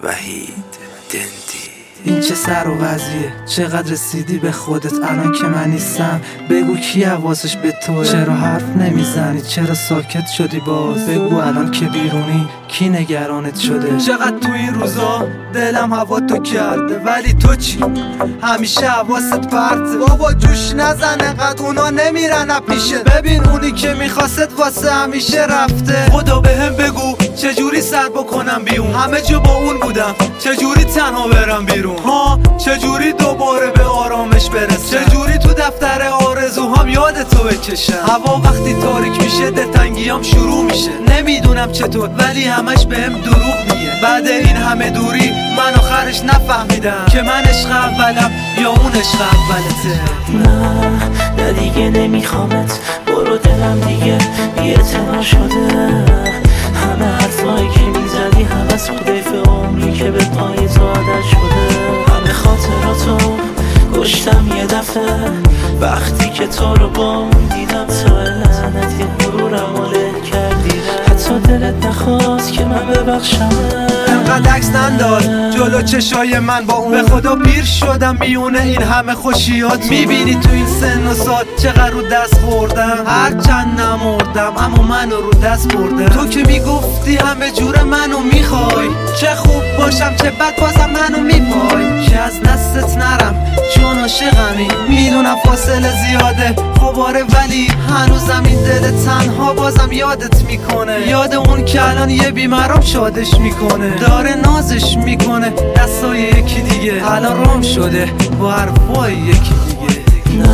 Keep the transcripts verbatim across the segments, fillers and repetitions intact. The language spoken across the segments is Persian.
وحید دندی. این چه سر و وضعیه؟ چقدر رسیدی به خودت الان که من نیستم؟ بگو کی حواسش به توه؟ چرا حرف نمیزنی؟ چرا ساکت شدی باز؟ بگو الان که بیرونی کی نگرانت شده؟ چقدر تو این روزا دلم هوا تو کرده، ولی تو چی؟ همیشه حواست پرته. بابا جوش نزن انقدر اونا نمیرن پیشه. ببین اونی که میخواست واسه همیشه رفته. خدا بهم بگو چجوری سر بکنم بیرون؟ همه جا با اون بودم، چجوری تنها برم بیرون؟ ها چجوری دوباره به آرامش برسم؟ چجوری تو دفتر آرزوهام یاد تو بکشم؟ هوا وقتی تاریک میشه دلتنگیام شروع میشه. نمیدونم چطور ولی همش بهم دروغ میگه. بعد این همه دوری من آخرش نفهمیدم که من عشق اولم یا اون عشق اولته. نه نه دیگه نمیخوامت، برو دلم دیگه بی‌اعتنا شده. همه حرفایی که میزدی حوض تو ضعف عمری که به پای تو عادت شده. همه خاطراتو کشتم یه دفعه وقتی که تو رو با اون دیدم. تو لعنتی غرورم و له کردی، حتی دلت نخواست که من ببخشم. انقدر عکس ننداز جلو چشای من با اون. به خدا پیر شدم میونه این همه خوشیات. میبینی تو این سن و سال چقدر رو دست خوردم. هر چند نمردم اما منو رو دست بردم. تو که میگفتی همه جور منو میخوای، چه خوب باشم چه بد بازم منو میپای. که از دستت نرم چون عاشقمی. میدونم فاصله زیاده خباره ولی هنوزم این دل تنها بازم یادت میکنه. یاد اون که الان یه بیمارم شادش میکنه، داره نازش میکنه دستای یکی دیگه. الان رام شده با حرفای یکی دیگه.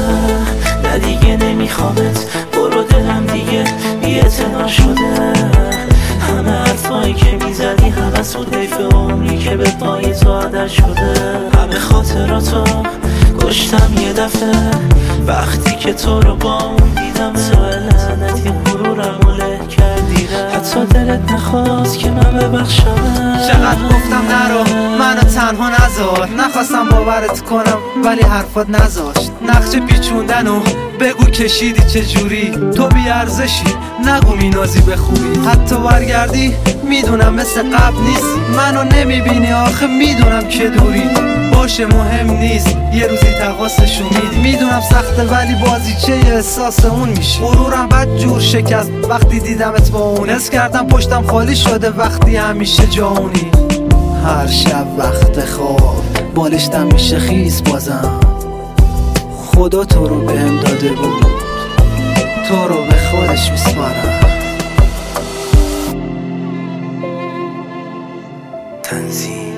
نه نه دیگه نمیخوامت، برو دلم دیگه بی‌اعتنا شده. همه حرفایی که میزدی حوض بود ضعف عمری که به پای تو عادت شده. همه خاطراتو کشتم یه دفعه وقتی که تو رو با اون دیدم. تو لعنتی غرورم و له کردی، حتی دلت نخواست که من ببخشم. چقدر گفتم نرو منو تنها نذار، نخواستم باورت کنم ولی حرفات نذاشت. نقش پیچوندن و بگو کشیدی چجوری؟ تو بیارزشی نگو مینازی به خوبی. حتی برگردی میدونم مثل قبل نیستی. منو نمیبینی آخه میدونم که دوری. باشه مهم نیست یه روزی تقاسشو میدی. میدونم سخته ولی بازیچه احساس اون میشه. غرورم بد جور شکست وقتی دیدمت با اون. حس کردم پشتم خالی شده وقتی همیشه جاونی. هر شب وقت خواب بالشتم میشه خیس بازم. خدا تو رو بهم داده بود، تو رو به خودش میسپارم. تنظیم